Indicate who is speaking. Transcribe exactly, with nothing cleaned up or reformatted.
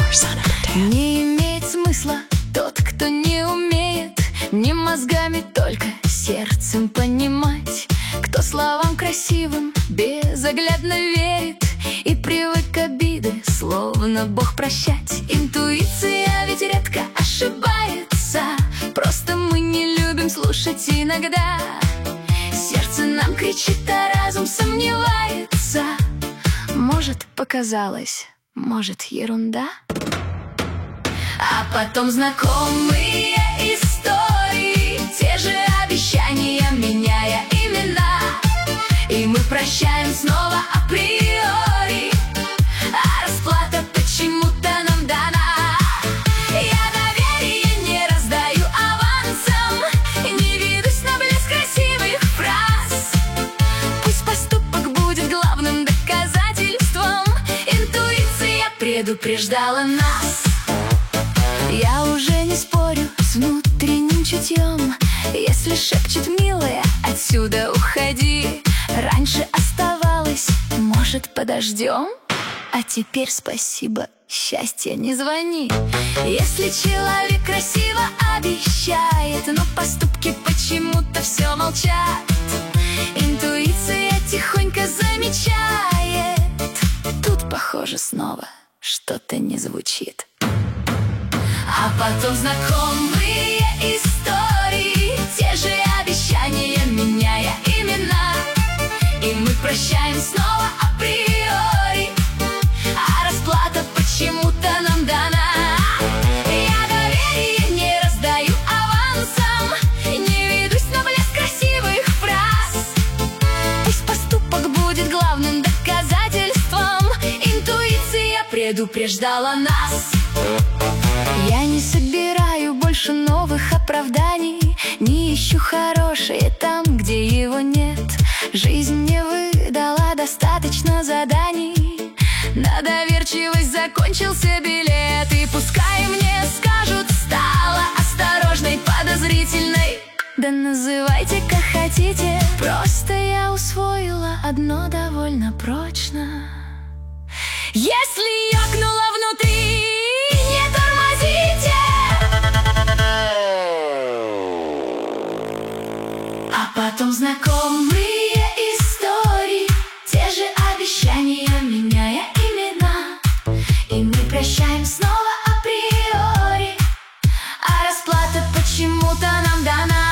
Speaker 1: Не имеет смысла тот, кто не умеет не мозгами, только сердцем понимать. Кто словам красивым безоглядно верит и привык обиды, словно Бог, прощать. Интуиция ведь редко ошибается, просто мы не любим слушать иногда. Сердце нам кричит, а разум сомневается. Может, показалось, может, ерунда. А потом знакомые истории, те же обещания, меняя имена. И мы прощаем снова априори, а расплата почему-то нам дана. Я доверие не раздаю авансом, не ведусь на блеск красивых фраз. Пусть поступок будет главным доказательством, интуиция предупреждала нас. Я уже не спорю с внутренним чутьем, если шепчет милая, отсюда уходи. Раньше оставалось, может, подождем, а теперь спасибо, счастье не звони. Если человек красиво обещает, но поступки почему-то все молчат, интуиция тихонько замечает. Тут, похоже, снова что-то не звучит. А потом знакомые истории, те же обещания, меняя имена. И мы прощаем снова априори, а расплата почему-то нам дана. Я доверие не раздаю авансом, не ведусь на блеск красивых фраз. Пусть поступок будет главным доказательством, интуиция предупреждала нас. Я не собираю больше новых оправданий, не ищу хорошее там, где его нет. Жизнь не выдала достаточно заданий, на доверчивость закончился билет. И пускай мне скажут, стала осторожной, подозрительной, да называйте как хотите, просто я усвоила одно довольно прочно: если ёкнуло внутри, не тормозите. А потом знакомые истории, те же обещания, меняя имена. И мы прощаем снова априори, а расплата почему-то нам дана.